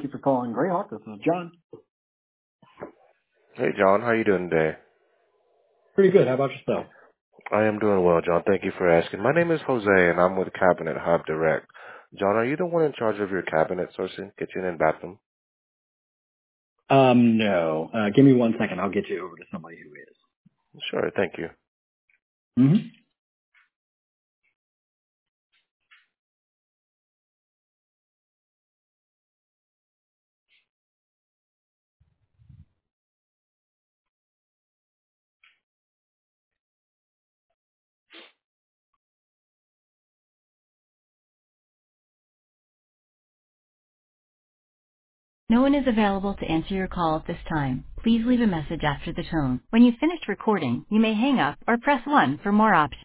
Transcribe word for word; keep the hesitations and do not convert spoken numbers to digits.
Thank you for calling Greyhawk. This is John. Hey, John. How you doing today? Pretty good. How about yourself? I am doing well, John. Thank you for asking. My name is Jose, and I'm with Cabinet Hub Direct. John, are you the one in charge of your cabinet sourcing, kitchen, and bathroom? Um, no. Uh, give me one second. I'll get you over to somebody who is. Sure. Thank you. Mm-hmm. No one is available to answer your call at this time. Please leave a message after the tone. When you've finished recording, you may hang up or press one for more options.